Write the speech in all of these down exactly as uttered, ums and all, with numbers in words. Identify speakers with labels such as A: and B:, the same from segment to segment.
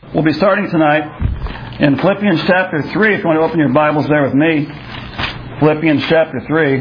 A: We'll be starting tonight in Philippians chapter three. If you want to open your Bibles there with me. Philippians chapter three.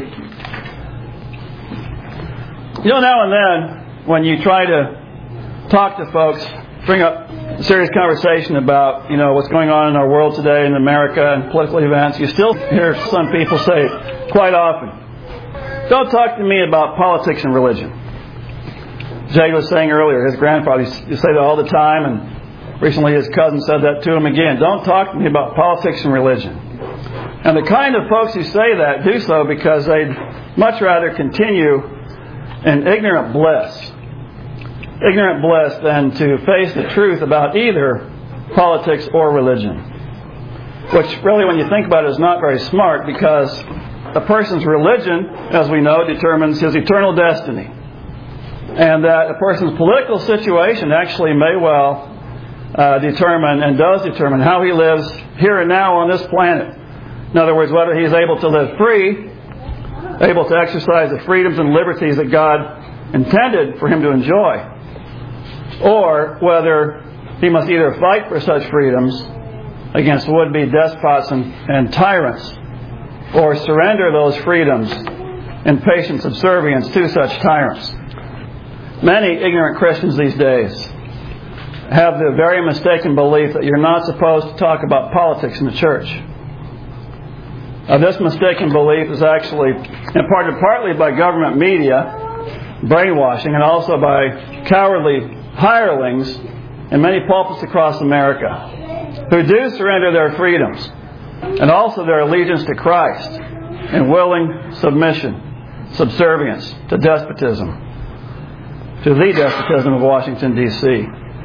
A: You know, now and then, when you try to talk to folks, bring up a serious conversation about, you know, what's going on in our world today in America and political events, you still hear some people say quite often, don't talk to me about politics and religion. Jay was saying earlier, his grandfather used to say that all the time, and recently his cousin said that to him again. Don't talk to me about politics and religion. And the kind of folks who say that do so because they'd much rather continue in ignorant bliss, ignorant bliss than to face the truth about either politics or religion. Which really, when you think about it, is not very smart, because a person's religion, as we know, determines his eternal destiny. And that a person's political situation actually may well uh, determine and does determine how he lives here and now on this planet. In other words, whether he's able to live free, able to exercise the freedoms and liberties that God intended for him to enjoy, or whether he must either fight for such freedoms against would-be despots and, and tyrants, or surrender those freedoms in patient subservience to such tyrants. Many ignorant Christians these days have the very mistaken belief that you're not supposed to talk about politics in the church. Uh, this mistaken belief is actually imparted partly by government media, brainwashing, and also by cowardly hirelings in many pulpits across America who do surrender their freedoms and also their allegiance to Christ in willing submission, subservience to despotism, to the despotism of Washington, D C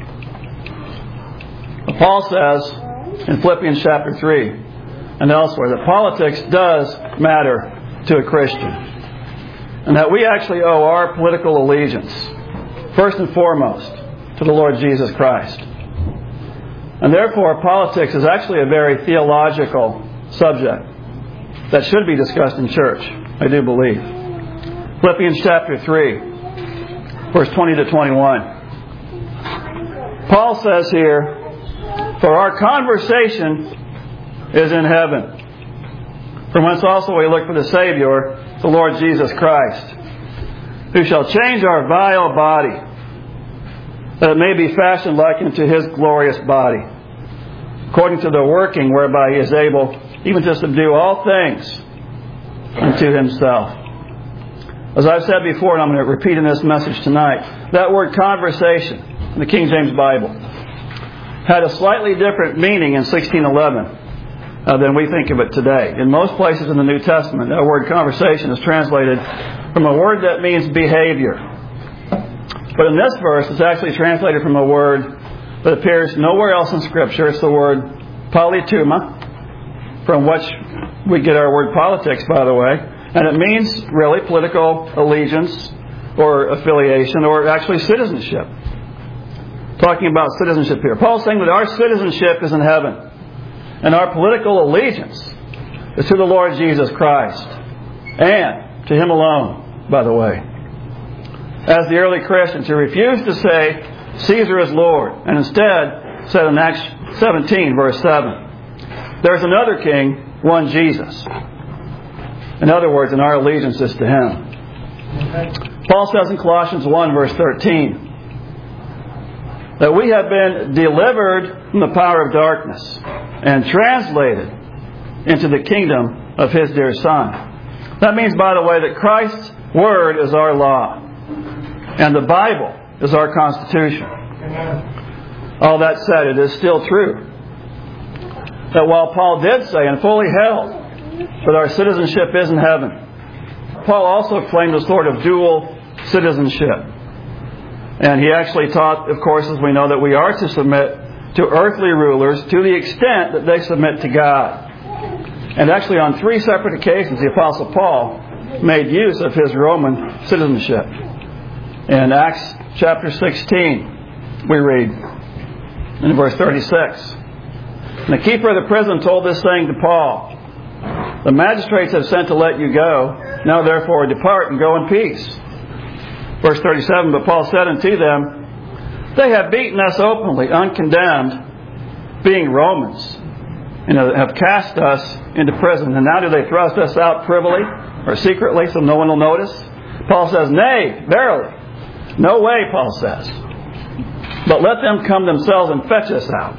A: Paul says in Philippians chapter three and elsewhere that politics does matter to a Christian, and that we actually owe our political allegiance first and foremost to the Lord Jesus Christ. And therefore, politics is actually a very theological subject that should be discussed in church, I do believe. Philippians chapter three, verse twenty to twenty-one. Paul says here, "For our conversation is in heaven, from whence also we look for the Savior, the Lord Jesus Christ, who shall change our vile body, that it may be fashioned like unto His glorious body, according to the working whereby He is able even to subdue all things unto Himself." As I've said before, and I'm going to repeat in this message tonight, that word conversation in the King James Bible had a slightly different meaning in sixteen eleven uh, than we think of it today. In most places in the New Testament, that word conversation is translated from a word that means behavior. But in this verse, it's actually translated from a word that appears nowhere else in Scripture. It's the word politeuma, from which we get our word politics, by the way. And it means really political allegiance or affiliation, or actually citizenship. Talking about citizenship here. Paul's saying that our citizenship is in heaven, and our political allegiance is to the Lord Jesus Christ, and to Him alone, by the way. As the early Christians who refused to say Caesar is Lord, and instead said in Acts seventeen, verse seven, there's another king, one Jesus. In other words, and our allegiance is to Him. Paul says in Colossians one, verse thirteen, that we have been delivered from the power of darkness and translated into the kingdom of His dear Son. That means, by the way, that Christ's Word is our law, and the Bible is our Constitution. All that said, it is still true that while Paul did say and fully held that our citizenship is in heaven, Paul also claimed a sort of dual citizenship. And he actually taught, of course, as we know, that we are to submit to earthly rulers to the extent that they submit to God. And actually on three separate occasions, the Apostle Paul made use of his Roman citizenship. In Acts chapter sixteen, we read in verse thirty-six, "And the keeper of the prison told this saying to Paul, the magistrates have sent to let you go. Now therefore depart and go in peace." Verse thirty-seven, "But Paul said unto them, They have beaten us openly, uncondemned, being Romans, you know, have cast us into prison. And now do they thrust us out privily or secretly so no one will notice? Paul says, nay, verily. No way, Paul says. But let them come themselves and fetch us out.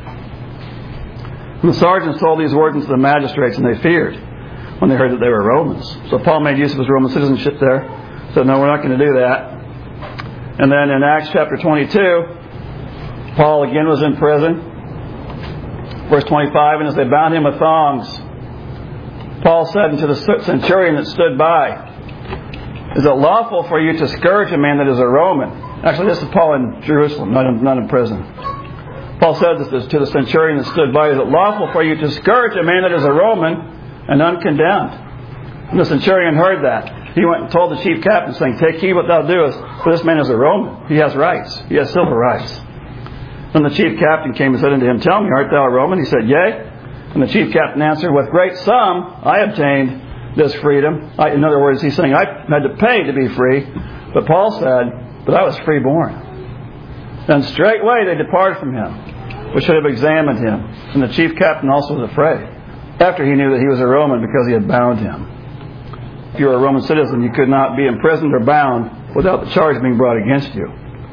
A: And the sergeants told these words to the magistrates, and they feared when they heard that they were Romans. So Paul made use of his Roman citizenship there. Said, no, we're not going to do that. And then in Acts chapter twenty-two, Paul again was in prison. Verse twenty-five, and as they bound him with thongs, Paul said unto the centurion that stood by, is it lawful for you to scourge a man that is a Roman? Actually, this is Paul in Jerusalem, not in, not in prison. Paul said this to the centurion that stood by, is it lawful for you to scourge a man that is a Roman and uncondemned? And the centurion heard that. He went and told the chief captain, saying, take heed what thou doest, for this man is a Roman. He has rights. He has civil rights. Then the chief captain came and said unto him, tell me, art thou a Roman? He said, yea. And the chief captain answered, with great sum I obtained this freedom. I, in other words, he's saying, I had to pay to be free. But Paul said, but I was freeborn. Then straightway they departed from him, which should have examined him. And the chief captain also was afraid, after he knew that he was a Roman, because he had bound him. If you were a Roman citizen, you could not be imprisoned or bound without the charge being brought against you.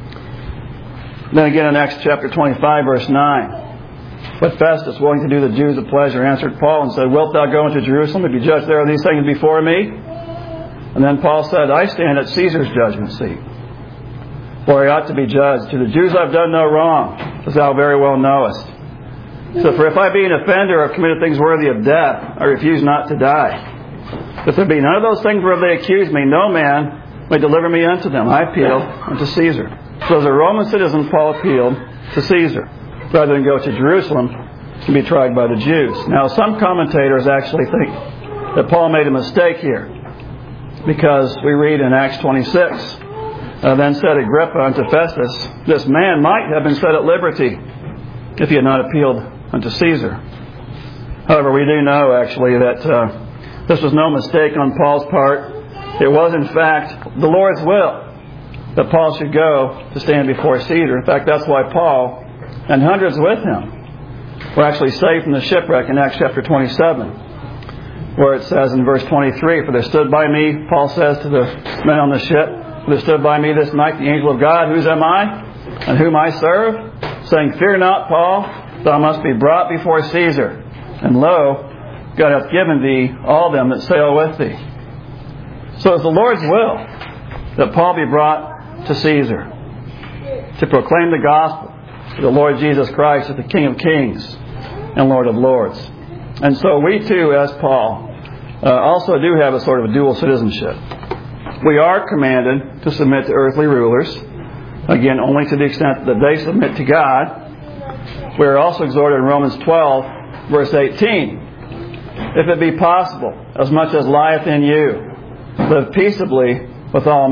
A: Then again in Acts chapter twenty-five, verse nine. But Festus, willing to do the Jews a pleasure, answered Paul and said, wilt thou go into Jerusalem to be judged there of these things before me? And then Paul said, I stand at Caesar's judgment seat, for I ought to be judged. To the Jews I've done no wrong, as thou very well knowest. So for if I be an offender or have committed things worthy of death, I refuse not to die. If there be none of those things whereof they accuse me, no man may deliver me unto them. I appeal unto Caesar. So as a Roman citizen, Paul appealed to Caesar, rather than go to Jerusalem to be tried by the Jews. Now, some commentators actually think that Paul made a mistake here, because we read in Acts twenty-six, uh, then said Agrippa unto Festus, this man might have been set at liberty if he had not appealed unto Caesar. However, we do know actually that uh, this was no mistake on Paul's part. It was, in fact, the Lord's will that Paul should go to stand before Caesar. In fact, that's why Paul and hundreds with him were actually saved from the shipwreck in Acts chapter twenty-seven, where it says in verse twenty-three, for there stood by me, Paul says to the men on the ship, for there stood by me this night the angel of God, whose am I, and whom I serve, saying, fear not, Paul, thou must be brought before Caesar. And lo, God hath given thee all them that sail with thee. So it's the Lord's will that Paul be brought to Caesar to proclaim the gospel to the Lord Jesus Christ as the King of Kings and Lord of Lords. And so we too, as Paul, uh, also do have a sort of a dual citizenship. We are commanded to submit to earthly rulers, again, only to the extent that they submit to God. We are also exhorted in Romans twelve, verse eighteen, if it be possible, as much as lieth in you, live peaceably with all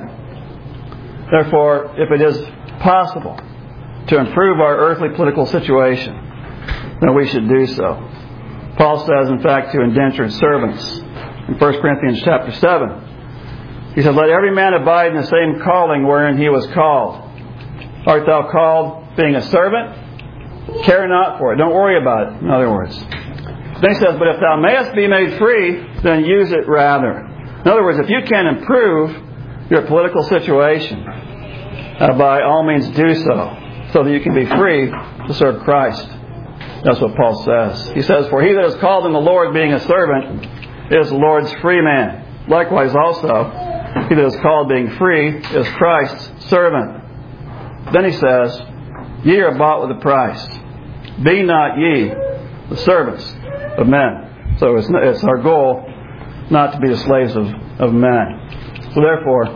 A: men. Therefore, if it is possible to improve our earthly political situation, then we should do so. Paul says, in fact, to indentured servants in First Corinthians chapter seven, he said, let every man abide in the same calling wherein he was called. Art thou called being a servant? Care not for it. Don't worry about it, in other words. Then he says, but if thou mayest be made free, then use it rather. In other words, if you can improve your political situation, uh, by all means do so, so that you can be free to serve Christ. That's what Paul says. He says, for he that is called in the Lord being a servant is the Lord's free man. Likewise also, he that is called being free is Christ's servant. Then he says, ye are bought with a price. Be not ye the servants of men. So it's, it's our goal not to be the slaves of, of men. So therefore,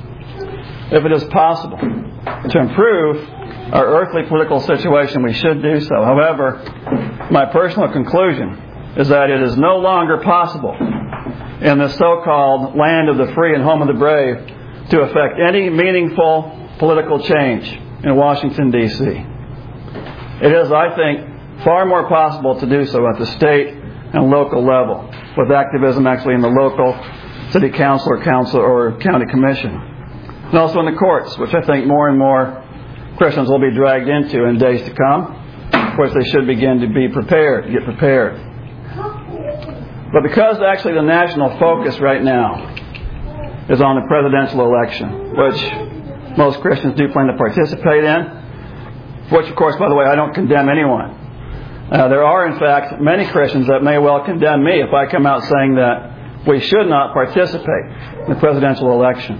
A: if it is possible to improve our earthly political situation, we should do so. However, my personal conclusion is that it is no longer possible in the so-called land of the free and home of the brave to effect any meaningful political change in Washington, D C It is, I think, far more possible to do so at the state and local level, with activism actually in the local city council or council or county commission. And also in the courts, which I think more and more Christians will be dragged into in days to come. of course, they should begin to be prepared, to get prepared. But because actually the national focus right now is on the presidential election, which most Christians do plan to participate in, which, of course, by the way, I don't condemn anyone. Uh, there are, in fact, many Christians that may well condemn me if I come out saying that we should not participate in the presidential election.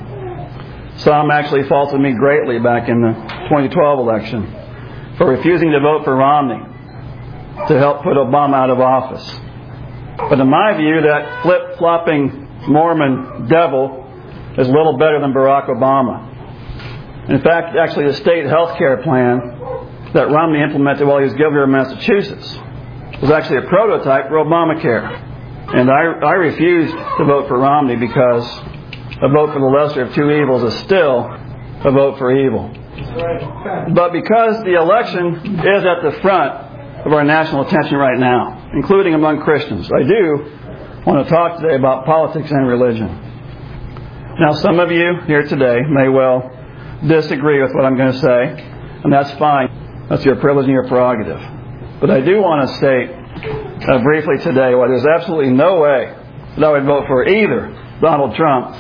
A: Some actually faulted me greatly back in the twenty twelve election for refusing to vote for Romney to help put Obama out of office. But in my view, that flip-flopping Mormon devil is a little better than Barack Obama. In fact, actually the state health care plan that Romney implemented while he was governor of Massachusetts was actually a prototype for Obamacare. And I, I refused to vote for Romney because a vote for the lesser of two evils is still a vote for evil. But because the election is at the front of our national attention right now, including among Christians, I do want to talk today about politics and religion. Now, some of you here today may well disagree with what I'm going to say, and that's fine. That's your privilege and your prerogative. But I do want to state uh, briefly today why there's absolutely no way that I would vote for either Donald Trump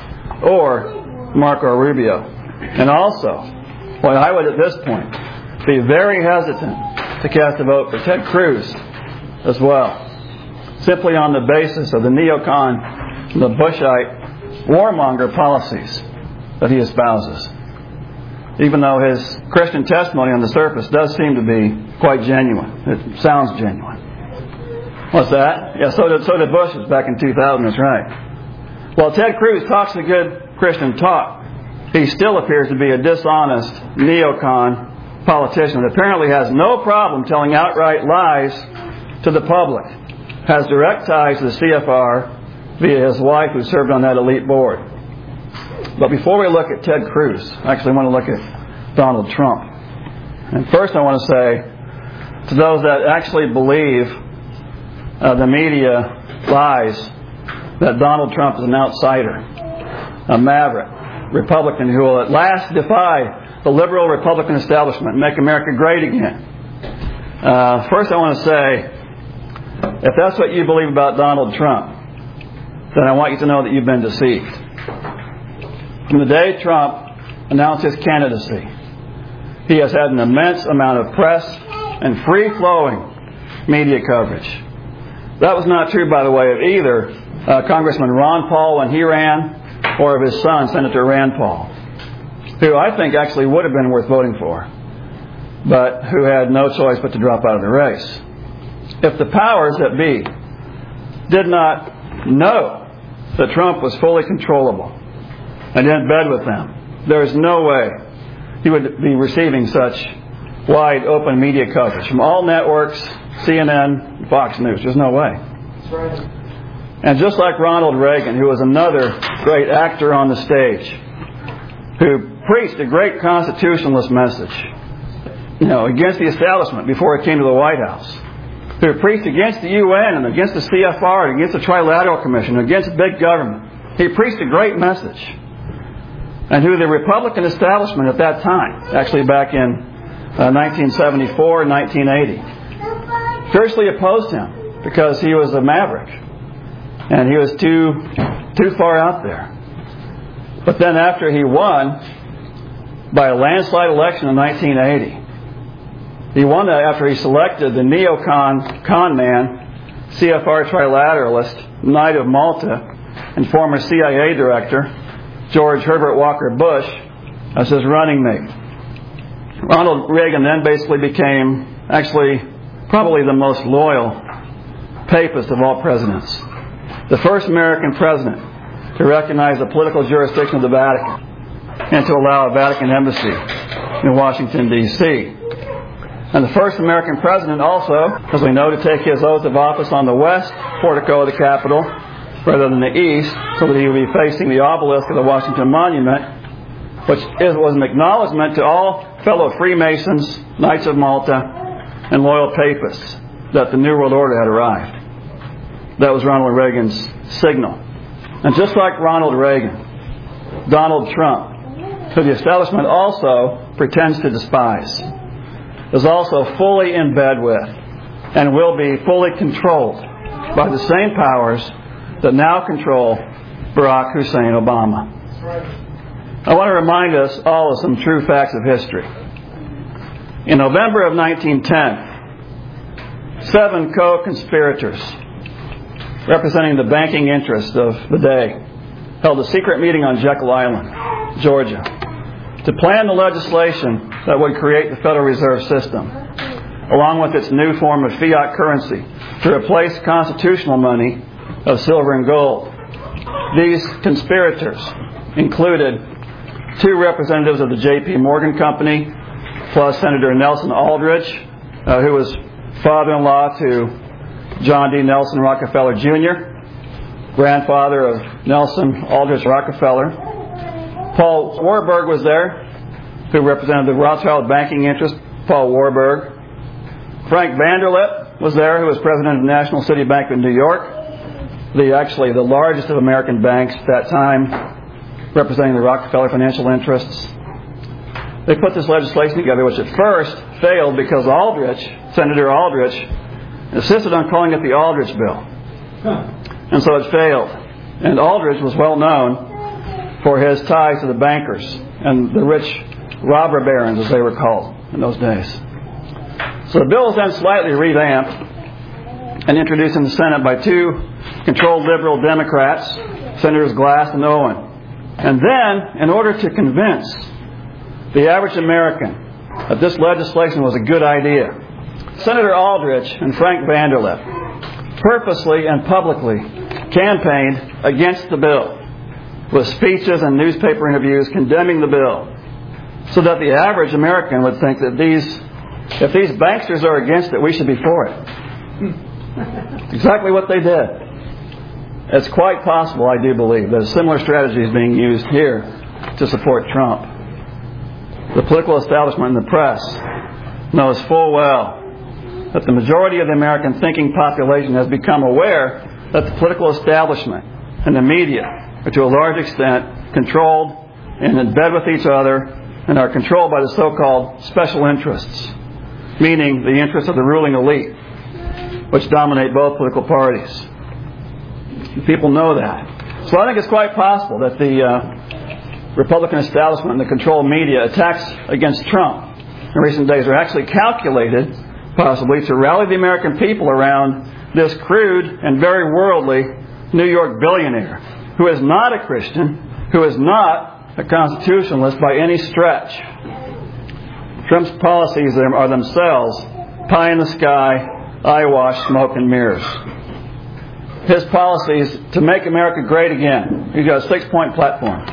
A: or Marco Rubio. And also, why I would at this point be very hesitant to cast a vote for Ted Cruz as well, simply on the basis of the neocon, the Bushite warmonger policies that he espouses. Even though his Christian testimony on the surface does seem to be quite genuine. It sounds genuine. What's that? Yeah, so did, so did Bush's back in two thousand, that's right. While Ted Cruz talks a good Christian talk, he still appears to be a dishonest neocon politician that apparently has no problem telling outright lies to the public, has direct ties to the C F R via his wife who served on that elite board. But before we look at Ted Cruz, I actually want to look at Donald Trump. And first I want to say to those that actually believe uh, the media lies that Donald Trump is an outsider, a maverick, Republican who will at last defy the liberal Republican establishment and make America great again. Uh, first I want to say, if that's what you believe about Donald Trump, then I want you to know that you've been deceived. From the day Trump announced his candidacy, he has had an immense amount of press and free-flowing media coverage. That was not true, by the way, of either uh, Congressman Ron Paul when he ran, or of his son, Senator Rand Paul, who I think actually would have been worth voting for, but who had no choice but to drop out of the race. If the powers that be did not know that Trump was fully controllable and in bed with them, there is no way he would be receiving such wide open media coverage from all networks, C N N, Fox News. There's no way. That's right. And just like Ronald Reagan, who was another great actor on the stage, who preached a great constitutionalist message, you know, against the establishment before it came to the White House, who preached against the U N and against the C F R and against the Trilateral Commission, against big government. He preached a great message. And who the Republican establishment at that time, actually back in uh, nineteen seventy-four and nineteen eighty, fiercely opposed him because he was a maverick and he was too too far out there. But then after he won by a landslide election in nineteen eighty, he won that after he selected the neocon con man, C F R trilateralist, Knight of Malta, and former C I A director, George Herbert Walker Bush, as his running mate. Ronald Reagan then basically became, actually, probably the most loyal papist of all presidents. The first American president to recognize the political jurisdiction of the Vatican and to allow a Vatican embassy in Washington, D C And the first American president also, as we know, to take his oath of office on the west portico of the Capitol rather than the east, so that he would be facing the obelisk of the Washington Monument, which is, was an acknowledgement to all fellow Freemasons, Knights of Malta, and loyal papists that the New World Order had arrived. That was Ronald Reagan's signal. And just like Ronald Reagan, Donald Trump, who the establishment also pretends to despise, is also fully in bed with and will be fully controlled by the same powers that now control Barack Hussein Obama. I want to remind us all of some true facts of history. In November of nineteen ten, seven co-conspirators representing the banking interests of the day held a secret meeting on Jekyll Island, Georgia, to plan the legislation that would create the Federal Reserve System, along with its new form of fiat currency, to replace constitutional money of silver and gold. These conspirators included two representatives of the J P Morgan Company, plus Senator Nelson Aldrich, uh, who was father-in-law to John D. Nelson Rockefeller Junior, grandfather of Nelson Aldrich Rockefeller. Paul Warburg was there, who represented the Rothschild banking interest, Paul Warburg. Frank Vanderlip was there, who was president of National City Bank of New York, the actually the largest of American banks at that time, representing the Rockefeller financial interests. They put this legislation together, which at first failed because Aldrich, Senator Aldrich, insisted on calling it the Aldrich Bill. And so it failed. And Aldrich was well known for his ties to the bankers and the rich robber barons, as they were called in those days. So the bill was then slightly revamped and introduced in the Senate by two controlled liberal Democrats, Senators Glass and Owen. And then, in order to convince the average American that this legislation was a good idea, Senator Aldrich and Frank Vanderlip purposely and publicly campaigned against the bill, with speeches and newspaper interviews condemning the bill, so that the average American would think that these, if these banksters are against it, we should be for it. Exactly what they did. It's quite possible, I do believe, that a similar strategy is being used here to support Trump. The political establishment and the press knows full well that the majority of the American thinking population has become aware that the political establishment and the media are to a large extent controlled and in bed with each other and are controlled by the so-called special interests, meaning the interests of the ruling elite, which dominate both political parties. People know that. So I think it's quite possible that the uh, Republican establishment and the controlled media attacks against Trump in recent days are actually calculated, possibly, to rally the American people around this crude and very worldly New York billionaire who is not a Christian, who is not a constitutionalist by any stretch. Trump's policies are themselves pie in the sky, eyewash, smoke and mirrors. His policies to make America great again. He's got a six-point platform.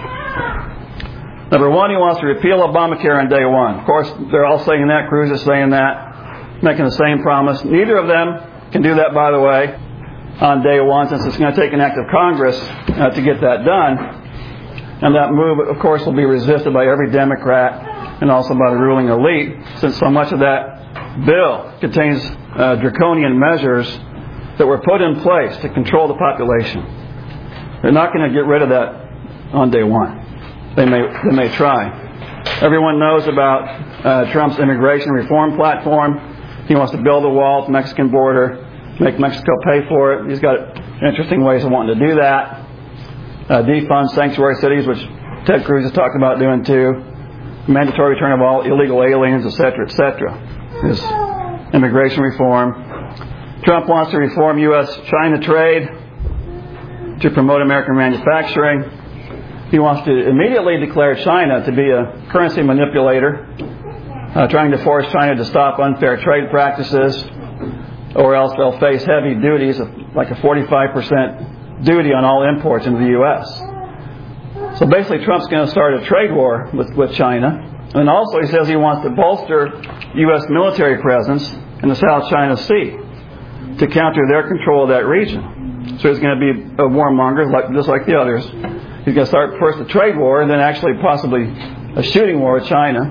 A: Number one, he wants to repeal Obamacare on day one. Of course, they're all saying that. Cruz is saying that, making the same promise. Neither of them can do that, by the way, on day one, since it's going to take an act of Congress uh, to get that done. And that move, of course, will be resisted by every Democrat and also by the ruling elite, since so much of that bill contains uh, draconian measures that were put in place to control the population. They're not going to get rid of that on day one. They may they may try. Everyone knows about uh, Trump's immigration reform platform. He wants to build a wall at the Mexican border, make Mexico pay for it. He's got interesting ways of wanting to do that. Uh, defund sanctuary cities, which Ted Cruz has talked about doing too. Mandatory return of all illegal aliens, et cetera, et cetera. His immigration reform. Trump wants to reform U S China trade to promote American manufacturing. He wants to immediately declare China to be a currency manipulator, uh, trying to force China to stop unfair trade practices, or else they'll face heavy duties of like a forty-five percent duty on all imports into the U S. So basically Trump's going to start a trade war with, with China. And also he says he wants to bolster U S military presence in the South China Sea to counter their control of that region. So he's going to be a warmonger, like, just like the others. He's going to start first a trade war and then actually possibly a shooting war with China.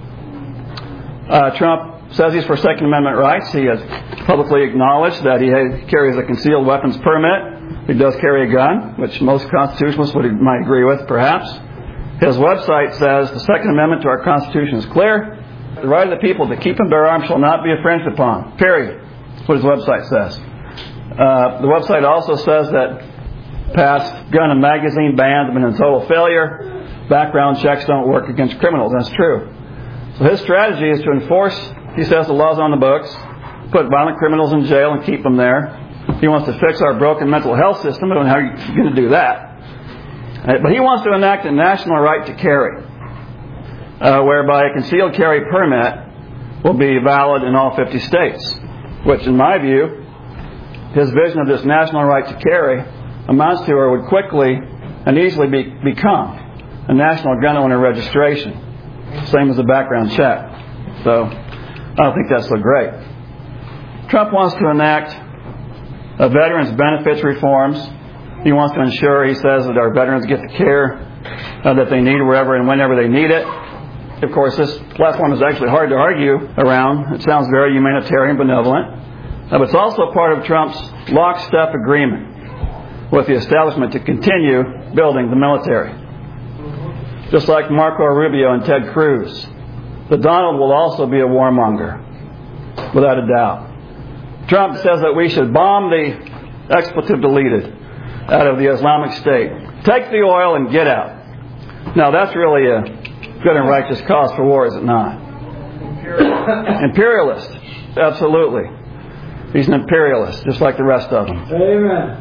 A: Uh, Trump says he's for Second Amendment rights. He has publicly acknowledged that he carries a concealed weapons permit. He does carry a gun, which most constitutionalists would, might agree with, perhaps. His website says the Second Amendment to our Constitution is clear. The right of the people to keep and bear arms shall not be infringed upon. Period. That's what his website says. Uh, the website also says that past gun and magazine bans have been a total failure. Background checks don't work against criminals. That's true. So his strategy is to enforce, he says, the laws on the books, put violent criminals in jail and keep them there. He wants to fix our broken mental health system. I don't know how he's going to do that. But he wants to enact a national right to carry, uh, whereby a concealed carry permit will be valid in all fifty states, which, in my view, his vision of this national right to carry amounts to or would quickly and easily be, become a national gun owner registration, same as a background check. So I don't think that's so great. Trump wants to enact a veterans benefits reforms. He wants to ensure, he says, that our veterans get the care uh, that they need wherever and whenever they need it. Of course, this platform is actually hard to argue around. It sounds very humanitarian, benevolent. Uh, but it's also part of Trump's lockstep agreement with the establishment to continue building the military. Just like Marco Rubio and Ted Cruz, the Donald will also be a warmonger, without a doubt. Trump says that we should bomb the expletive deleted out of the Islamic State. Take the oil and get out. Now, that's really a good and righteous cause for war, is it not? Imperialist. Imperialist. Absolutely. He's an imperialist, just like the rest of them.
B: Amen.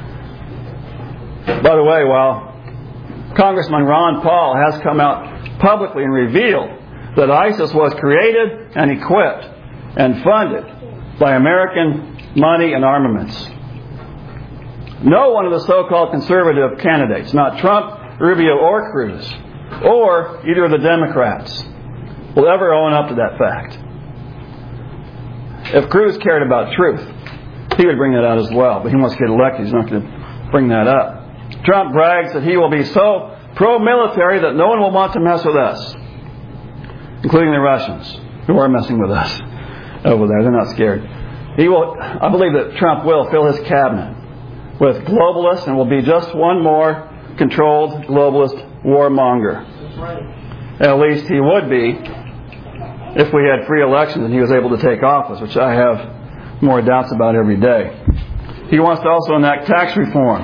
A: By the way, while Congressman Ron Paul has come out publicly and revealed that ISIS was created and equipped and funded by American money and armaments, no one of the so-called conservative candidates, not Trump, Rubio, or Cruz, or either of the Democrats, will ever own up to that fact. If Cruz cared about truth, he would bring that out as well. But he wants to get elected. He's not going to bring that up. Trump brags that he will be so pro-military that no one will want to mess with us, including the Russians, who are messing with us over there. They're not scared. He will. I believe that Trump will fill his cabinet with globalists and will be just one more controlled globalist warmonger.
B: That's right.
A: At least he would be if we had free elections and he was able to take office, which I have more doubts about every day. He wants to also enact tax reform.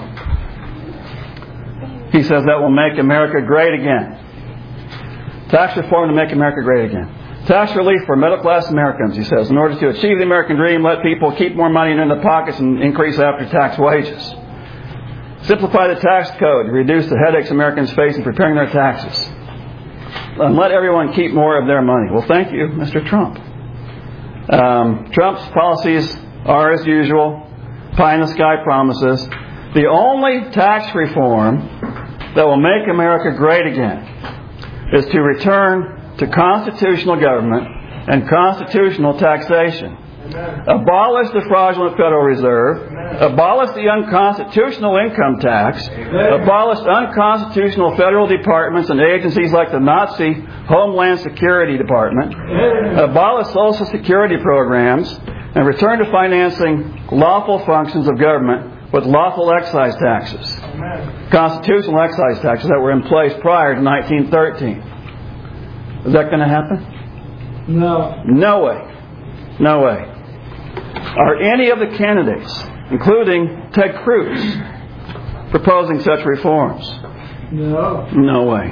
A: He says that will make America great again. Tax reform to make America great again. Tax relief for middle-class Americans, he says, in order to achieve the American dream, let people keep more money in their pockets and increase after-tax wages. Simplify the tax code to reduce the headaches Americans face in preparing their taxes. And let everyone keep more of their money. Well, thank you, Mister Trump. Um, Trump's policies are, as usual, pie-in-the-sky promises. The only tax reform that will make America great again is to return to constitutional government and constitutional taxation.
B: Amen.
A: Abolish the fraudulent Federal Reserve. Amen. Abolish the unconstitutional income tax.
B: Amen.
A: Abolish unconstitutional federal departments and agencies like the Nazi Homeland Security Department.
B: Amen.
A: Abolish Social Security programs and return to financing lawful functions of government with lawful excise taxes.
B: Amen.
A: Constitutional excise taxes that were in place prior to nineteen thirteen. Is that going to happen?
B: No.
A: No way. No way. Are any of the candidates, including Ted Cruz, proposing such reforms?
B: No.
A: No way.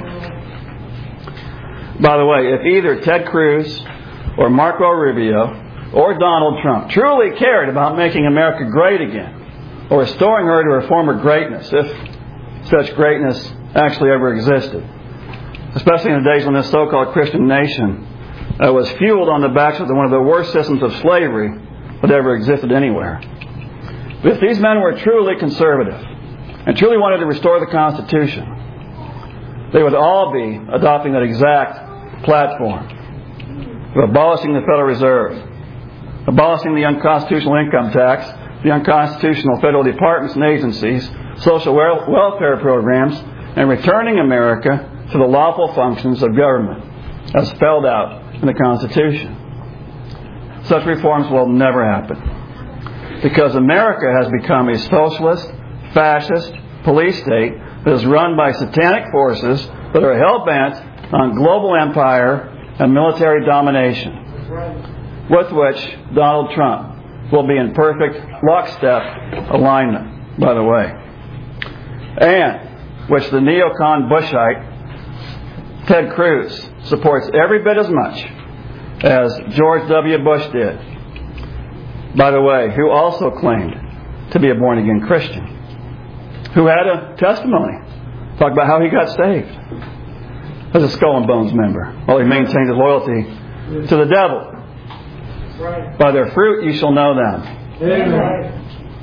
A: By the way, if either Ted Cruz or Marco Rubio or Donald Trump truly cared about making America great again, or restoring her to her former greatness, if such greatness actually ever existed, especially in the days when this so-called Christian nation uh, was fueled on the backs of the, one of the worst systems of slavery that ever existed anywhere. But if these men were truly conservative and truly wanted to restore the Constitution, they would all be adopting that exact platform of abolishing the Federal Reserve, abolishing the unconstitutional income tax, the unconstitutional federal departments and agencies, social welfare programs, and returning America to the lawful functions of government as spelled out in the Constitution. Such reforms will never happen because America has become a socialist, fascist police state that is run by satanic forces that are hell-bent on global empire and military domination, with which Donald Trump will be in perfect lockstep alignment, by the way, and which the neocon Bushite Ted Cruz supports every bit as much as George W. Bush did, by the way, who also claimed to be a born-again Christian, who had a testimony, talk about how he got saved as a Skull and Bones member, while he maintained his loyalty to the devil. By their fruit you shall know them.
B: Amen.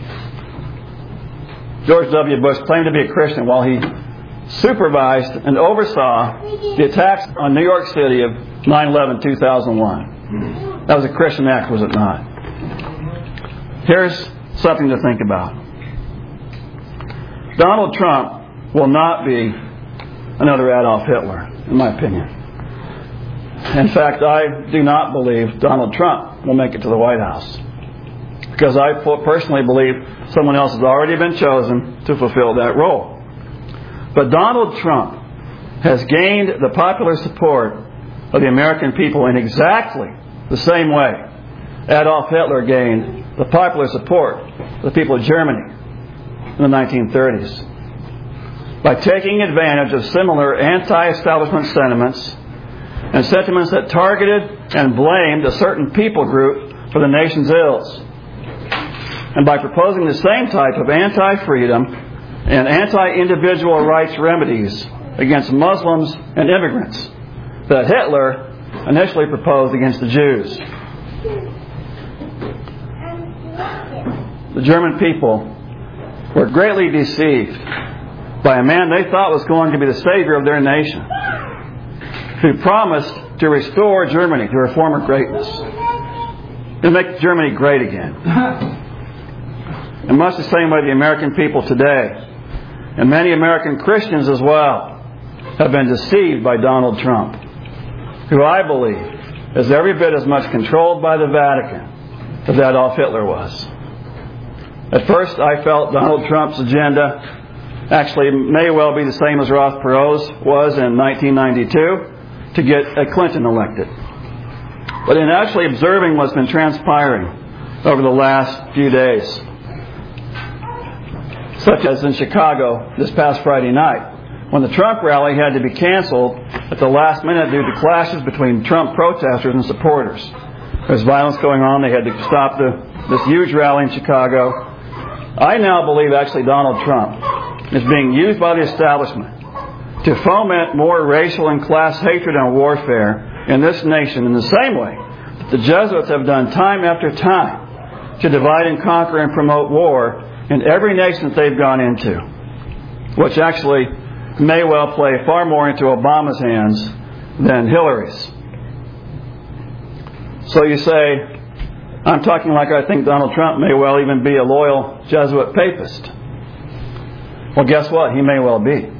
A: George W. Bush claimed to be a Christian while he supervised and oversaw the attacks on New York City of nine eleven two thousand one. That was a Christian act, was it not? Here's something to think about. Donald Trump will not be another Adolf Hitler, in my opinion. In fact, I do not believe Donald Trump will make it to the White House, because I personally believe someone else has already been chosen to fulfill that role. But Donald Trump has gained the popular support of the American people in exactly the same way Adolf Hitler gained the popular support of the people of Germany in the nineteen thirties. By taking advantage of similar anti-establishment sentiments and sentiments that targeted and blamed a certain people group for the nation's ills, and by proposing the same type of anti-freedom and anti-individual rights remedies against Muslims and immigrants that Hitler initially proposed against the Jews. The German people were greatly deceived by a man they thought was going to be the savior of their nation, who promised to restore Germany to her former greatness, to make Germany great again. In much the same way, the American people today, and many American Christians as well, have been deceived by Donald Trump, who I believe is every bit as much controlled by the Vatican as Adolf Hitler was. At first, I felt Donald Trump's agenda actually may well be the same as Ross Perot's was in nineteen ninety-two to get Clinton elected. But in actually observing what's been transpiring over the last few days, such as in Chicago this past Friday night, when the Trump rally had to be canceled at the last minute due to clashes between Trump protesters and supporters. There's violence going on. They had to stop the, this huge rally in Chicago. I now believe actually Donald Trump is being used by the establishment to foment more racial and class hatred and warfare in this nation in the same way that the Jesuits have done time after time to divide and conquer and promote war in every nation that they've gone into, which actually may well play far more into Obama's hands than Hillary's. So you say, I'm talking like I think Donald Trump may well even be a loyal Jesuit papist. Well, guess what? He may well be.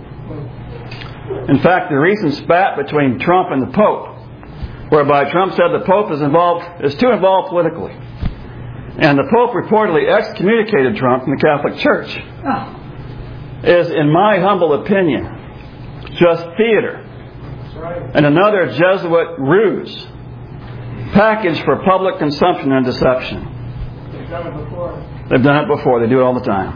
A: In fact, the recent spat between Trump and the Pope, whereby Trump said the Pope is involved is too involved politically, and the Pope reportedly excommunicated Trump from the Catholic Church, is, in my humble opinion, just theater and another Jesuit ruse packaged for public consumption and deception.
B: They've done it before.
A: They've done it before. They do it all the time.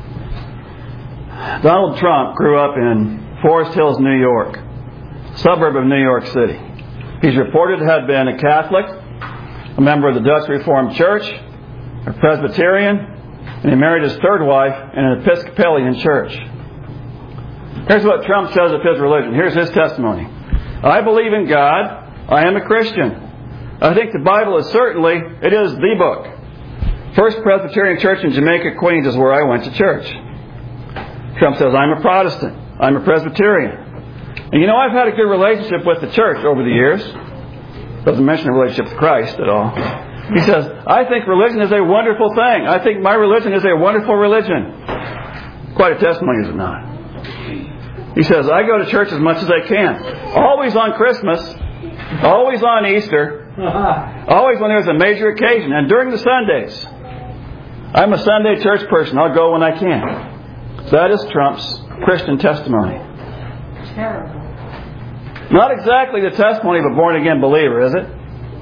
A: Donald Trump grew up in Forest Hills, New York, suburb of New York City. He's reported to have been a Catholic, a member of the Dutch Reformed Church, a Presbyterian, and he married his third wife in an Episcopalian church. Here's what Trump says of his religion. Here's his testimony. I believe in God. I am a Christian. I think the Bible is certainly, it is the book. First Presbyterian Church in Jamaica, Queens is where I went to church. Trump says, I'm a Protestant. I'm a Presbyterian. And you know, I've had a good relationship with the church over the years. Doesn't mention a relationship with Christ at all. He says, I think religion is a wonderful thing. I think my religion is a wonderful religion. Quite a testimony, is it not? He says, I go to church as much as I can. Always on Christmas. Always on Easter. Always when there's a major occasion. And during the Sundays. I'm a Sunday church person. I'll go when I can. That is Trump's Christian testimony.
B: Terrible.
A: Not exactly the testimony of a born-again believer, is it?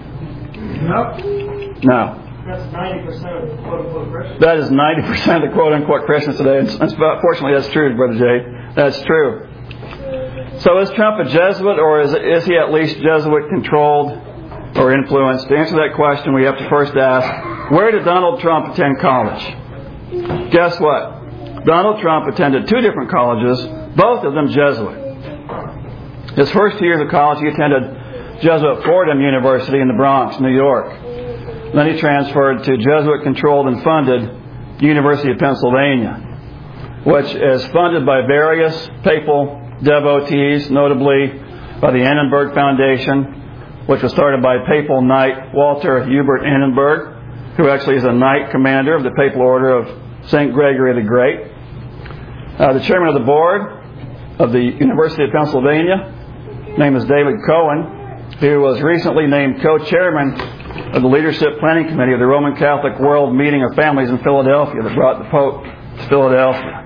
B: No.
A: No.
B: That's ninety percent of the quote-unquote Christians.
A: That is ninety percent of the quote-unquote Christians today. And fortunately, that's true, Brother Jay. That's true. So is Trump a Jesuit, or is, is he at least Jesuit-controlled or influenced? To answer that question, we have to first ask, where did Donald Trump attend college? Guess what? Donald Trump attended two different colleges, both of them Jesuit. His first two years of college, he attended Jesuit Fordham University in the Bronx, New York. Then he transferred to Jesuit-controlled and funded University of Pennsylvania, which is funded by various papal devotees, notably by the Annenberg Foundation, which was started by Papal Knight Walter Hubert Annenberg, who actually is a Knight Commander of the Papal Order of Saint Gregory the Great. Uh, the chairman of the board of the University of Pennsylvania, name is David Cohen, who was recently named co-chairman of the Leadership Planning Committee of the Roman Catholic World Meeting of Families in Philadelphia that brought the Pope to Philadelphia.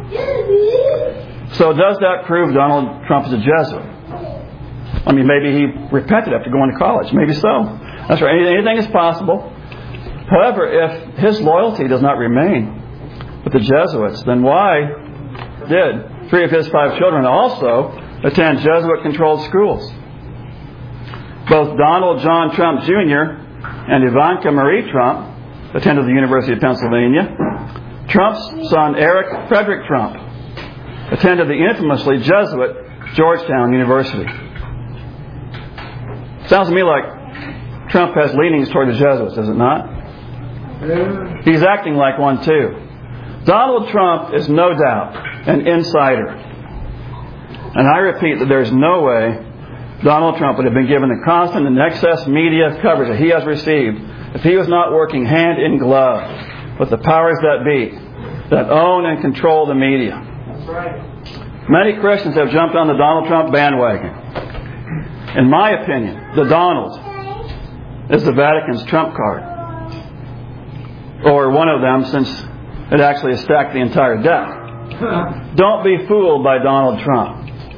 A: So does that prove Donald Trump is a Jesuit? I mean, maybe he repented after going to college. Maybe so. That's right. Anything is possible. However, if his loyalty does not remain with the Jesuits, then why did three of his five children also attend Jesuit-controlled schools? Both Donald John Trump Junior and Ivanka Marie Trump attended the University of Pennsylvania. Trump's son, Eric Frederick Trump, attended the infamously Jesuit Georgetown University. Sounds to me like Trump has leanings toward the Jesuits, does it not? He's acting like one too. Donald Trump is no doubt an insider. And I repeat that there's no way Donald Trump would have been given the constant and excess media coverage that he has received if he was not working hand in glove with the powers that be that own and control the media.
B: That's right.
A: Many Christians have jumped on the Donald Trump bandwagon. In my opinion, the Donald is the Vatican's trump card. Or one of them, since it actually has stacked the entire deck. Don't be fooled by Donald Trump.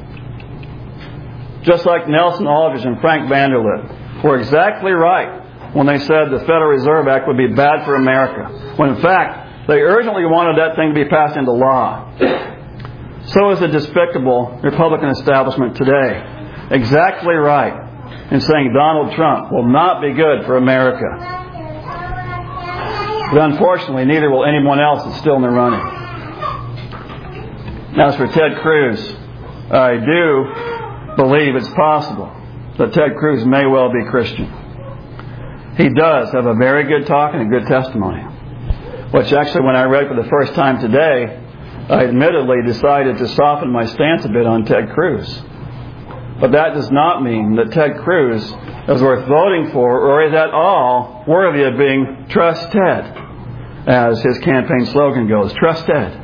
A: Just like Nelson Aldrich and Frank Vanderlip were exactly right when they said the Federal Reserve Act would be bad for America, when in fact they urgently wanted that thing to be passed into law. So is the despicable Republican establishment today exactly right in saying Donald Trump will not be good for America. But unfortunately, neither will anyone else that's still in the running. As for Ted Cruz, I do believe it's possible that Ted Cruz may well be Christian. He does have a very good talk and a good testimony, which actually when I read for the first time today, I admittedly decided to soften my stance a bit on Ted Cruz. But that does not mean that Ted Cruz is worth voting for or is at all worthy of being Trust Ted, as his campaign slogan goes. Trust Ted.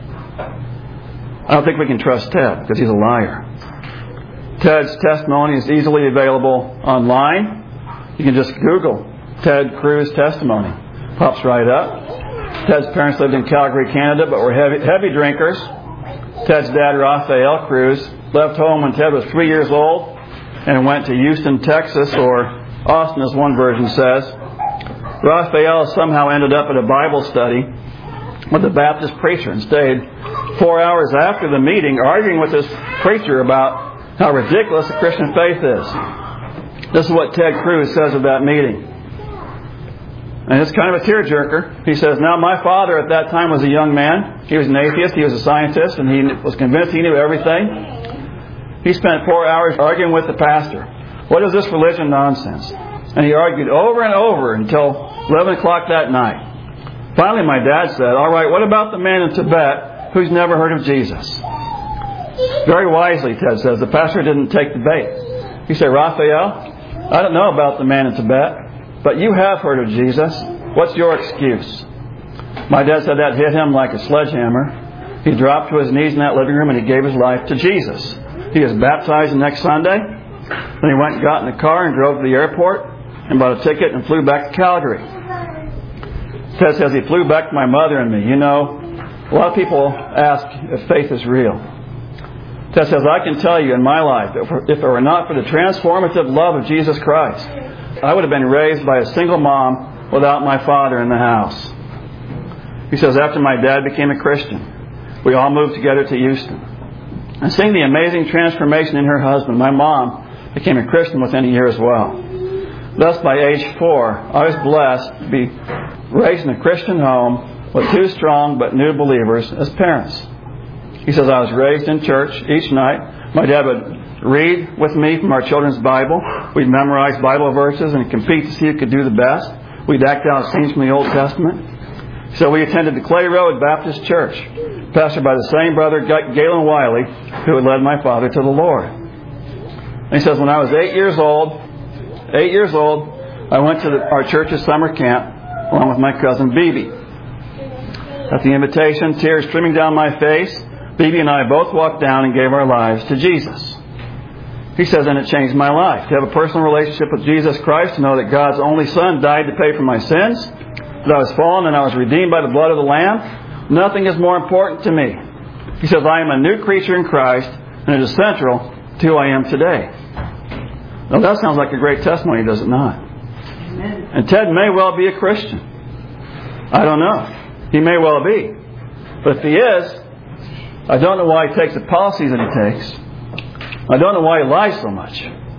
A: I don't think we can trust Ted because he's a liar. Ted's testimony is easily available online. You can just Google Ted Cruz testimony. Pops right up. Ted's parents lived in Calgary, Canada, but were heavy, heavy drinkers. Ted's dad, Raphael Cruz, left home when Ted was three years old and went to Houston, Texas, or Austin, as one version says. Raphael somehow ended up at a Bible study with a Baptist preacher and stayed four hours after the meeting arguing with this preacher about how ridiculous the Christian faith is. This is what Ted Cruz says of that meeting. And it's kind of a tearjerker. He says, now my father at that time was a young man. He was an atheist. He was a scientist. And he was convinced he knew everything. He spent four hours arguing with the pastor. What is this religion nonsense? And he argued over and over until eleven o'clock that night. Finally, my dad said, all right, what about the man in Tibet who's never heard of Jesus? Very wisely, Ted says, the pastor didn't take the bait. He said, Raphael, I don't know about the man in Tibet, but you have heard of Jesus. What's your excuse? My dad said that hit him like a sledgehammer. He dropped to his knees in that living room and he gave his life to Jesus. He was baptized the next Sunday. Then he went and got in the car and drove to the airport and bought a ticket and flew back to Calgary. Ted says he flew back to my mother and me. You know, a lot of people ask if faith is real. Ted says, I can tell you in my life, if it were not for the transformative love of Jesus Christ, I would have been raised by a single mom without my father in the house. He says, after my dad became a Christian, we all moved together to Houston. And seeing the amazing transformation in her husband, my mom became a Christian within a year as well. Thus, by age four, I was blessed to be raised in a Christian home with two strong but new believers as parents. He says, I was raised in church each night. My dad would read with me from our children's Bible. We'd memorize Bible verses and compete to see who could do the best. We'd act out scenes from the Old Testament. So we attended the Clay Road Baptist Church, pastored by the same brother, Galen Wiley, who had led my father to the Lord. And he says, when I was eight years old, eight years old, I went to the, our church's summer camp along with my cousin Bibi. At the invitation, tears streaming down my face, Bibi and I both walked down and gave our lives to Jesus. He says, and it changed my life. To have a personal relationship with Jesus Christ, to know that God's only Son died to pay for my sins, that I was fallen and I was redeemed by the blood of the Lamb, nothing is more important to me. He says, I am a new creature in Christ, and it is central to who I am today. Now that sounds like a great testimony, does it not? Amen. And Ted may well be a Christian. I don't know. He may well be. But if he is, I don't know why he takes the policies that he takes. I don't know why he lies so much.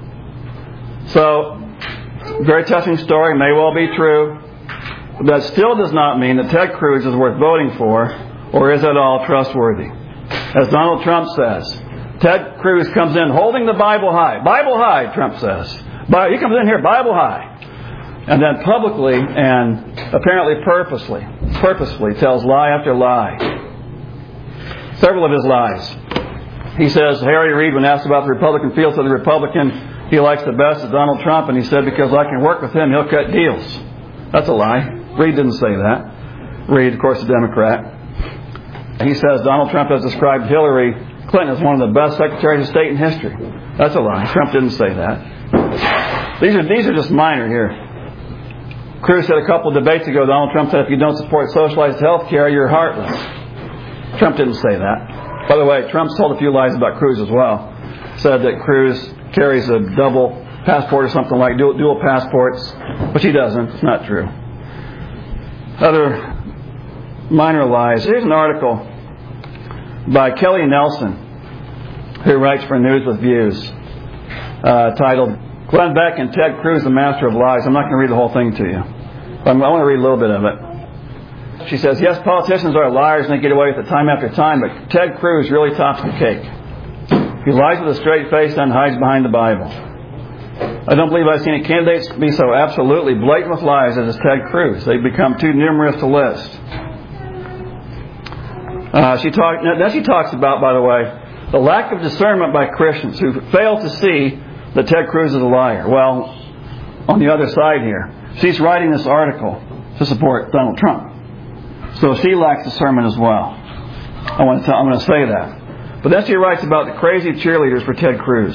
A: So, very touching story, may well be true. But that still does not mean that Ted Cruz is worth voting for, or is at all trustworthy. As Donald Trump says, Ted Cruz comes in holding the Bible high. Bible high, Trump says. He comes in here Bible high. And then publicly and apparently purposely, purposefully tells lie after lie. Several of his lies. He says, Harry Reid, when asked about the Republican field, said the Republican he likes the best is Donald Trump. And he said, because I can work with him, he'll cut deals. That's a lie. Reid didn't say that. Reid, of course, a Democrat. He says Donald Trump has described Hillary Clinton as one of the best secretaries of state in history. That's a lie. Trump didn't say that. These are these are just minor here. Cruz said a couple of debates ago, Donald Trump said, if you don't support socialized health care, you're heartless. Trump didn't say that. By the way, Trump's told a few lies about Cruz as well. Said that Cruz carries a double passport or something like dual, dual passports, which he doesn't. It's not true. Other minor lies. Here's an article by Kelly Nelson, who writes for News with Views, uh, titled Glenn Beck and Ted Cruz, the Master of Lies. I'm not going to read the whole thing to you. I want to read a little bit of it. She says, yes, politicians are liars and they get away with it time after time, but Ted Cruz really tops the cake. He lies with a straight face and hides behind the Bible. I don't believe I've seen a candidate be so absolutely blatant with lies as Ted Cruz. They've become too numerous to list. Uh, she talk, now she talks about, by the way, the lack of discernment by Christians who fail to see that Ted Cruz is a liar. Well, on the other side here, she's writing this article to support Donald Trump. So she lacks discernment as well. I want to tell, I'm going to say that. But then she writes about the crazy cheerleaders for Ted Cruz.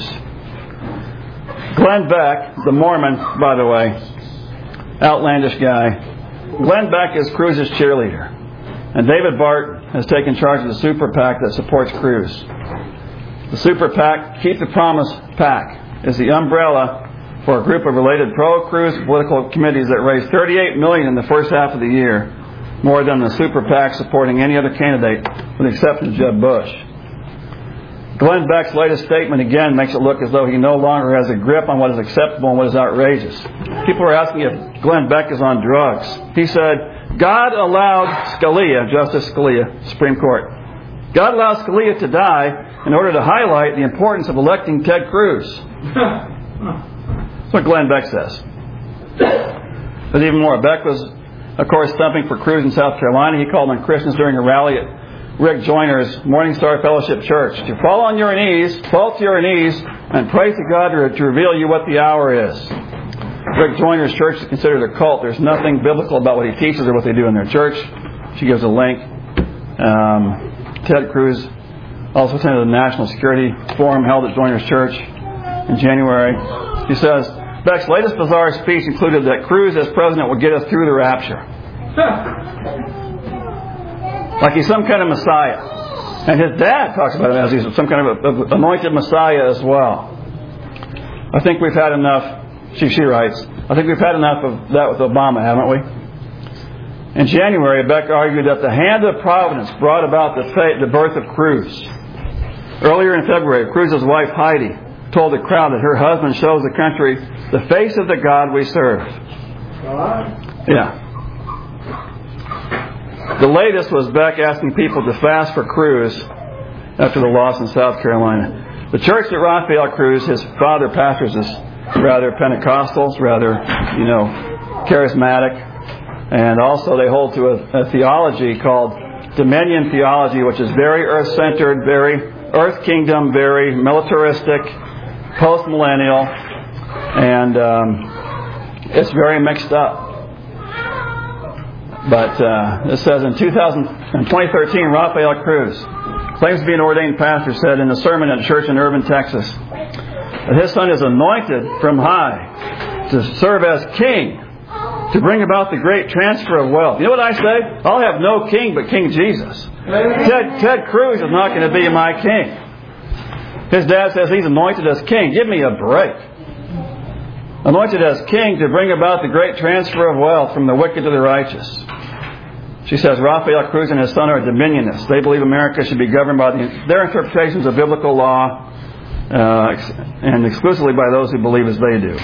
A: Glenn Beck, the Mormon, by the way, outlandish guy. Glenn Beck is Cruz's cheerleader. And David Bart has taken charge of the super PAC that supports Cruz. The super PAC, Keep the Promise PAC, is the umbrella for a group of related pro-Cruz political committees that raised thirty-eight million dollars in the first half of the year, more than the super PAC supporting any other candidate, with the exception of Jeb Bush. Glenn Beck's latest statement again makes it look as though he no longer has a grip on what is acceptable and what is outrageous. People are asking if Glenn Beck is on drugs. He said, God allowed Scalia, Justice Scalia, Supreme Court, God allowed Scalia to die in order to highlight the importance of electing Ted Cruz. That's what Glenn Beck says. There's even more. Beck was, of course, stumping for Cruz in South Carolina. He called on Christians during a rally at Rick Joyner's Morning Star Fellowship Church to fall on your knees, fall to your knees, and pray to God to, to reveal you what the hour is. Rick Joyner's church is considered a cult. There's nothing biblical about what he teaches or what they do in their church. She gives a link. Um, Ted Cruz also attended a national security forum held at Joyner's church in January. She says, Beck's latest bizarre speech included that Cruz as president would get us through the rapture. Like he's some kind of Messiah. And his dad talks about him as he's some kind of, a, of anointed Messiah as well. I think we've had enough, she, she writes, I think we've had enough of that with Obama, haven't we? In January, Beck argued that the hand of providence brought about the, fa- the birth of Cruz. Earlier in February, Cruz's wife Heidi told the crowd that her husband shows the country the face of the God we serve. Yeah. The latest was Beck asking people to fast for Cruz after the loss in South Carolina. The church that Rafael Cruz, his father, pastors is rather Pentecostals, rather, you know, charismatic. And also they hold to a, a theology called Dominion theology, which is very earth-centered, very earth kingdom, very militaristic, post-millennial, and um, it's very mixed up. But uh, it says in, two thousand, in twenty thirteen, Rafael Cruz, claims to be an ordained pastor, said in a sermon at a church in Irving, Texas, that his son is anointed from high to serve as king, to bring about the great transfer of wealth. You know what I say? I'll have no king but King Jesus. Ted, Ted Cruz is not going to be my king. His dad says he's anointed as king. Give me a break. Anointed as king to bring about the great transfer of wealth from the wicked to the righteous. She says Rafael Cruz and his son are dominionists. They believe America should be governed by the, their interpretations of biblical law uh, and exclusively by those who believe as they do.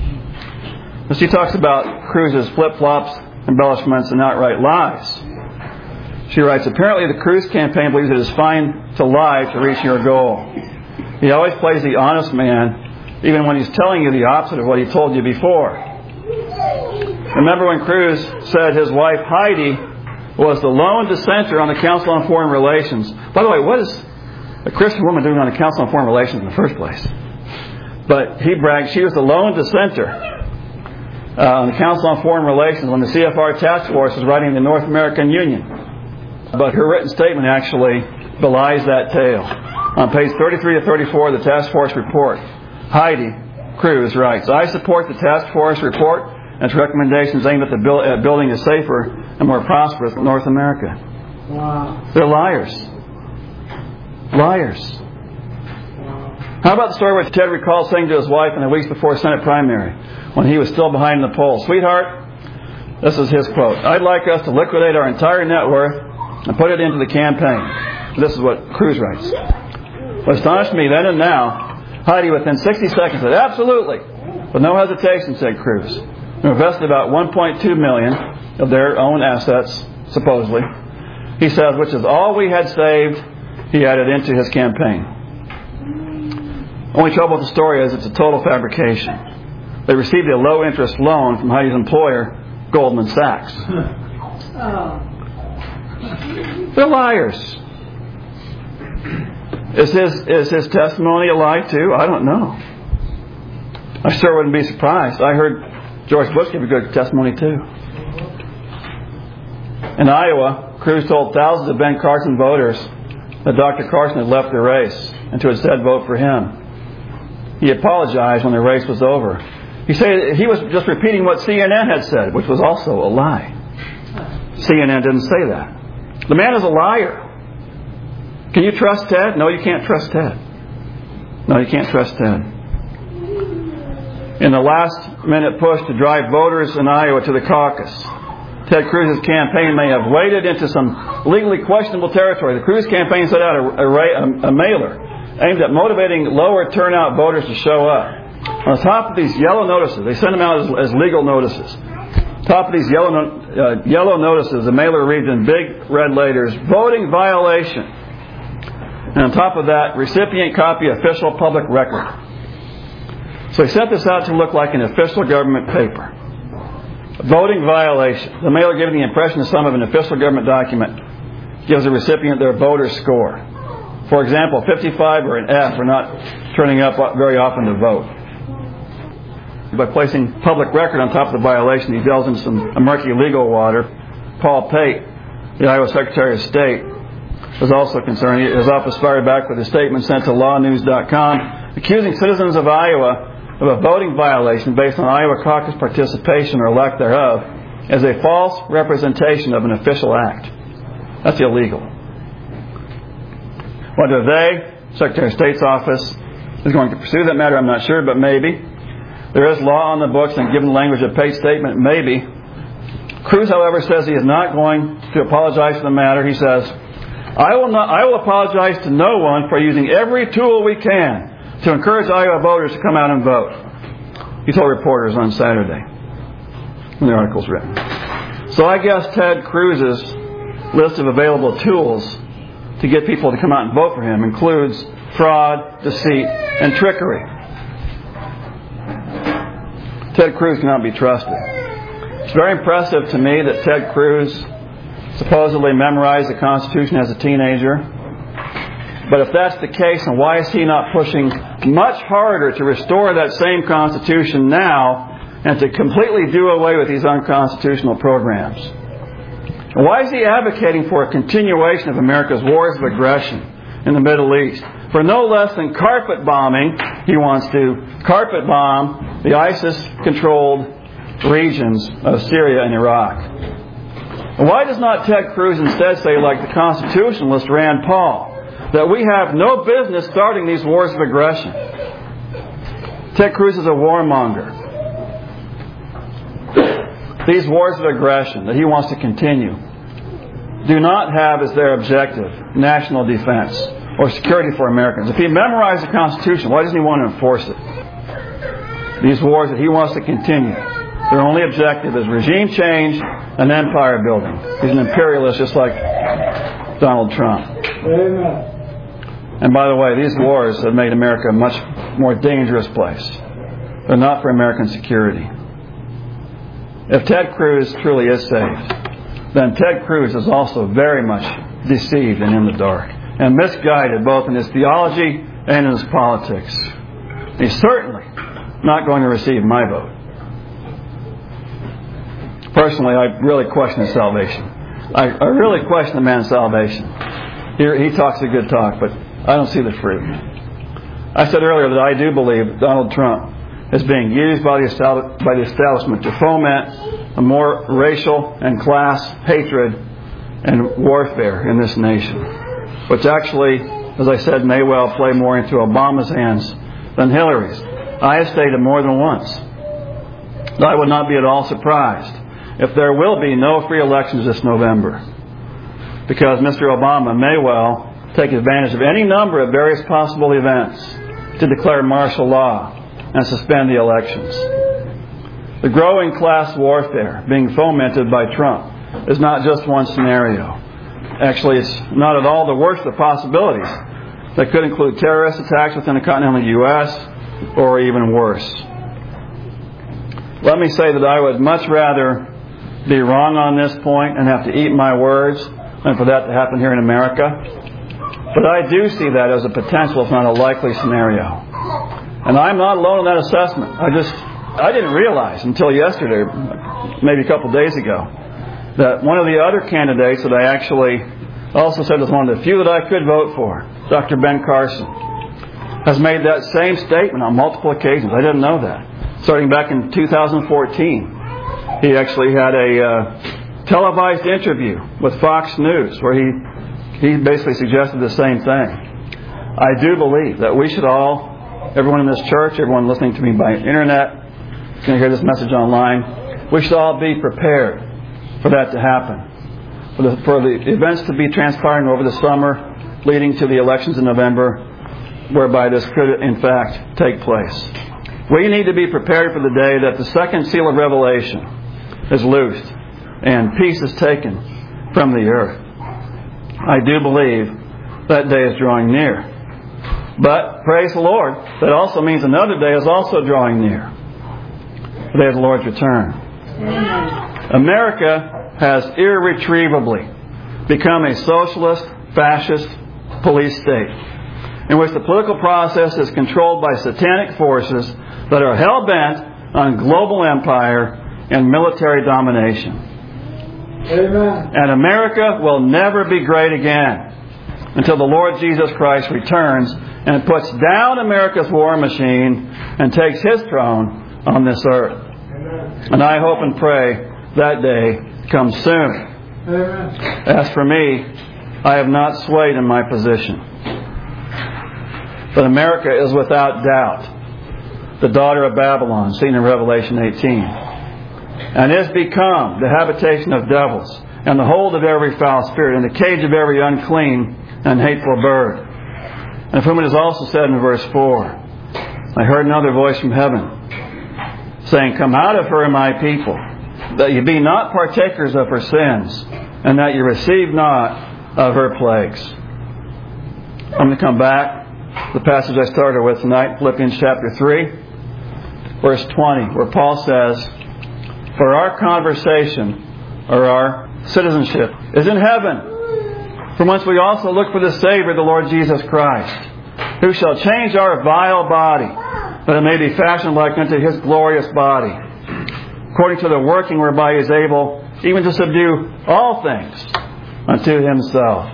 A: And she talks about Cruz's flip-flops, embellishments, and outright lies. She writes, apparently the Cruz campaign believes it is fine to lie to reach your goal. He always plays the honest man, even when he's telling you the opposite of what he told you before. Remember when Cruz said his wife Heidi was the lone dissenter on the Council on Foreign Relations. By the way, what is a Christian woman doing on the Council on Foreign Relations in the first place? But he bragged she was the lone dissenter uh, on the Council on Foreign Relations when the C F R task force was writing the North American Union. But her written statement actually belies that tale. On page thirty-three to thirty-four of the task force report, Heidi Cruz writes, I support the task force report and its recommendations aimed at, the build, at building a safer and more prosperous North America. Wow. They're liars. Liars. Wow. How about the story where Ted recalls saying to his wife in the weeks before Senate primary, when he was still behind the polls, sweetheart, this is his quote, I'd like us to liquidate our entire net worth and put it into the campaign. This is what Cruz writes. What astonished me then and now, Heidi within sixty seconds said, absolutely. With no hesitation, said Cruz. They invested about one point two million dollars of their own assets, supposedly. He says, which is all we had saved, he added into his campaign. Only trouble with the story is it's a total fabrication. They received a low-interest loan from Heidi's employer, Goldman Sachs. They're liars. Is his, is his testimony a lie too? I don't know. I sure wouldn't be surprised. I heard George Bush give a good testimony too. In Iowa, Cruz told thousands of Ben Carson voters that Doctor Carson had left the race and to instead vote for him. He apologized when the race was over. He said he was just repeating what C N N had said, which was also a lie. C N N didn't say that. The man is a liar. Can you trust Ted? No, you can't trust Ted. No, you can't trust Ted. In the last minute push to drive voters in Iowa to the caucus, Ted Cruz's campaign may have waded into some legally questionable territory. The Cruz campaign set out a, a, a mailer aimed at motivating lower turnout voters to show up. On top of these yellow notices, they sent them out as, as legal notices. Top of these yellow no, uh, yellow notices, the mailer reads in big red letters, voting violation. And on top of that, recipient copy official public record. So he sent this out to look like an official government paper. Voting violation. The mailer giving the impression of some of an official government document gives the recipient their voter score. For example, fifty-five or an F for not turning up very often to vote. By placing public record on top of the violation, he delves into some murky legal water. Paul Pate, the Iowa Secretary of State, was also concerned. His office fired back with a statement sent to law news dot com accusing citizens of Iowa of a voting violation based on Iowa caucus participation or lack thereof as a false representation of an official act. That's illegal. Whether they, Secretary of State's office, is going to pursue that matter, I'm not sure, but maybe. There is law on the books, and given the language of Pate's statement, maybe. Cruz, however, says he is not going to apologize for the matter. He says, I will not. I will apologize to no one for using every tool we can to encourage Iowa voters to come out and vote. He told reporters on Saturday when the article was written. So I guess Ted Cruz's list of available tools to get people to come out and vote for him includes fraud, deceit, and trickery. Ted Cruz cannot be trusted. It's very impressive to me that Ted Cruz supposedly memorized the Constitution as a teenager. But if that's the case, then why is he not pushing much harder to restore that same Constitution now and to completely do away with these unconstitutional programs? And why is he advocating for a continuation of America's wars of aggression in the Middle East? For no less than carpet bombing, he wants to carpet bomb the ISIS-controlled regions of Syria and Iraq. And why does not Ted Cruz instead say, like the constitutionalist Rand Paul, that we have no business starting these wars of aggression? Ted Cruz is a warmonger. These wars of aggression that he wants to continue do not have as their objective national defense or security for Americans. If he memorized the Constitution, why doesn't he want to enforce it? These wars that he wants to continue, their only objective is regime change and empire building. He's an imperialist just like Donald Trump. Amen. And by the way, these wars have made America a much more dangerous place. They're not for American security. If Ted Cruz truly is saved, then Ted Cruz is also very much deceived and in the dark, and misguided both in his theology and in his politics. He's certainly not going to receive my vote. Personally, I really question his salvation. I, I really question the man's salvation. He, he talks a good talk, but I don't see the fruit. I said earlier that I do believe Donald Trump is being used by the, by the establishment to foment a more racial and class hatred and warfare in this nation, which actually, as I said, may well play more into Obama's hands than Hillary's. I have stated more than once that I would not be at all surprised if there will be no free elections this November, because Mister Obama may well take advantage of any number of various possible events to declare martial law and suspend the elections. The growing class warfare being fomented by Trump is not just one scenario. Actually, it's not at all the worst of possibilities. That could include terrorist attacks within the continental U S or even worse. Let me say that I would much rather be wrong on this point and have to eat my words than for that to happen here in America. But I do see that as a potential, if not a likely scenario. And I'm not alone in that assessment. I just, I didn't realize until yesterday, maybe a couple of days ago, that one of the other candidates that I actually also said was one of the few that I could vote for, Doctor Ben Carson, has made that same statement on multiple occasions. I didn't know that. Starting back in two thousand fourteen, he actually had a uh, televised interview with Fox News where he, he basically suggested the same thing. I do believe that we should all, everyone in this church, everyone listening to me by internet, going to hear this message online, we should all be prepared for that to happen. For the, for the events to be transpiring over the summer, leading to the elections in November, whereby this could, in fact, take place. We need to be prepared for the day that the second seal of Revelation is loosed and peace is taken from the earth. I do believe that day is drawing near. But, praise the Lord, that also means another day is also drawing near. The day of the Lord's return. Amen. America has irretrievably become a socialist, fascist police state, in which the political process is controlled by satanic forces that are hell-bent on global empire and military domination. Amen. And America will never be great again until the Lord Jesus Christ returns and puts down America's war machine and takes His throne on this earth. Amen. And I hope and pray that day comes soon. Amen. As for me, I have not swayed in my position. But America is without doubt the daughter of Babylon, seen in Revelation eighteen, and is become the habitation of devils, and the hold of every foul spirit, and the cage of every unclean and hateful bird. And of whom it is also said in verse four, I heard another voice from heaven, saying, Come out of her, my people, that ye be not partakers of her sins, and that ye receive not of her plagues. I'm going to come back to the passage I started with tonight, Philippians chapter three, verse twenty, where Paul says, For our conversation, or our citizenship, is in heaven, from whence we also look for the Savior, the Lord Jesus Christ, who shall change our vile body, that it may be fashioned like unto His glorious body, according to the working whereby He is able even to subdue all things unto Himself.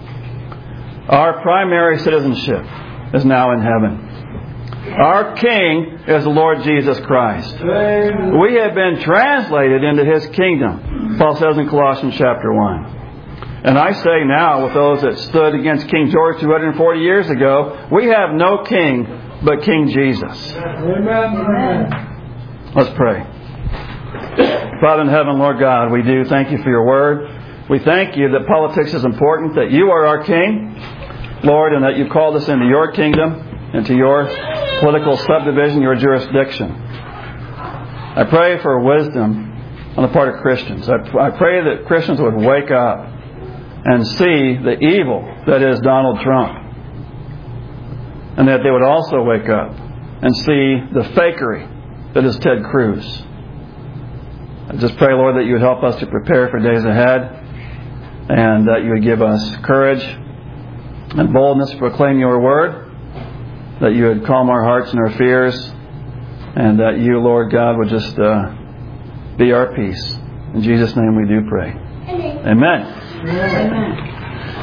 A: Our primary citizenship is now in heaven. Our King is the Lord Jesus Christ. Amen. We have been translated into His kingdom, Paul says in Colossians chapter one. And I say now, with those that stood against King George two hundred forty years ago, we have no king but King Jesus. Amen. Let's pray. Father in heaven, Lord God, we do thank You for Your word. We thank You that politics is important, that You are our King, Lord, and that You've called us into Your kingdom, into Your political subdivision, Your jurisdiction. I pray for wisdom on the part of Christians. I, I pray that Christians would wake up and see the evil that is Donald Trump. And that they would also wake up and see the fakery that is Ted Cruz. I just pray, Lord, that You would help us to prepare for days ahead, and that You would give us courage and boldness to proclaim Your word, that You would calm our hearts and our fears, and that You, Lord God, would just uh, be our peace. In Jesus' name we do pray. Amen. Amen. Amen.